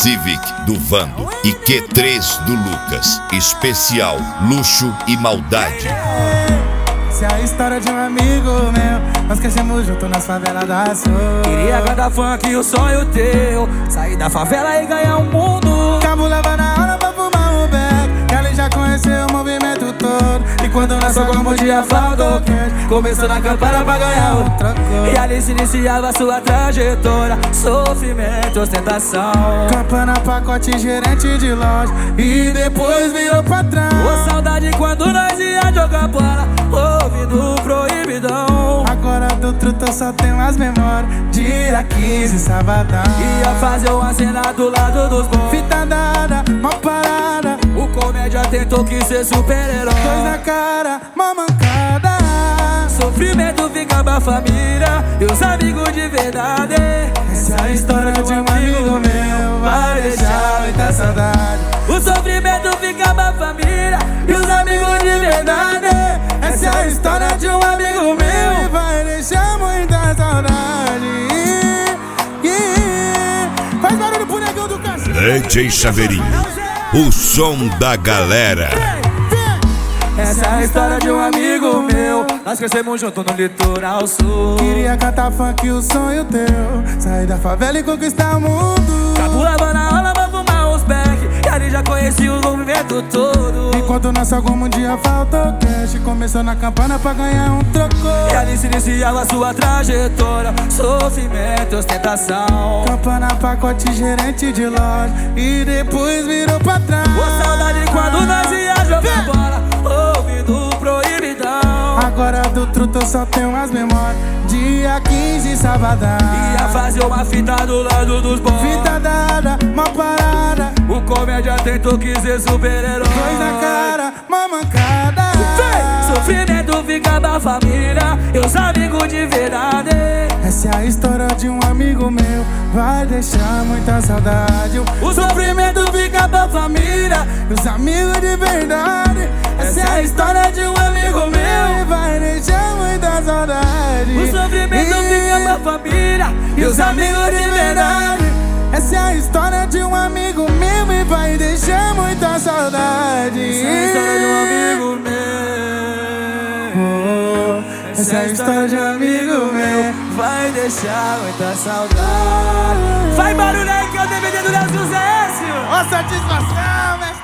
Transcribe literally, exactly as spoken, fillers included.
Civic do Vando e Q três do Lucas. Especial Luxo e Maldade. Essa é a história de um amigo meu, nós crescemos junto nas favelas da Sul. Queria cantar funk, o sonho teu, sair da favela e ganhar o mundo. Cabo leva na hora pra fumar um beck, que ali já conheceu o movimento todo. E quando nós socamos dia faltou cash, começou na campana pra ganhar o troco. E ali se iniciava sua trajetória, sofrimento, ostentação. Campana, pacote, gerente de loja, e depois virou patrão. Ô saudade quando nós ia jogar bola, ouvindo proibidão. Agora do truto eu só tenho as memórias, dia quinze, sabadão. Ia fazer uma cena do lado dos bons, fita dada, mó parada. O comédia tentou que ser super-herói, dois na cara, mó mancada. Sofrimento fica pra família e os amigos de verdade. Essa é a história de um amigo meu, vai deixar muita saudade. O sofrimento fica pra família e os amigos de verdade. Essa é a história de um amigo meu e vai deixar muita saudade. Yeah. Faz barulho pro negão do cachorro. D J Chaveirinho, o som da galera. Essa é a história de um amigo meu, nós crescemos junto no litoral sul. Queria cantar funk, o sonho teu, sair da favela e conquistar o mundo. Cabo lava na aula pra fumar uns beck, e ali já conheci o movimento todo. Enquanto nós algum dia faltou cash, começou na campana pra ganhar um troco. E ali se iniciava sua trajetória, sofrimento, ostentação. Campana, pacote, gerente de loja, e depois virou patrão. Ô saudade quando nós ia jogar bola, ouvindo proibidão. Agora do truto eu só tenho as memórias, dia quinze, sabadão. Ia fazer uma fita do lado dos bons, fita dada, mó parada. O comédia tentou que ser super-herói, dois na cara, mó mancada. Sofrimento fica da família e os amigos de verdade. Essa é a história de um amigo meu, vai deixar muita saudade. O sofrimento fica da família e os amigos de verdade. Essa é a história de um amigo meu, vai deixar muita saudade. O sofrimento fica da família e os amigos de verdade. Essa é a história de um amigo meu e vai deixar muita saudade. Essa é a história de um amigo meu. Oh, essa é a história de um amigo meu, vai deixar muita saudade. Vai barulho aí que é o D V D do Léo José. Ó, satisfação, mestre.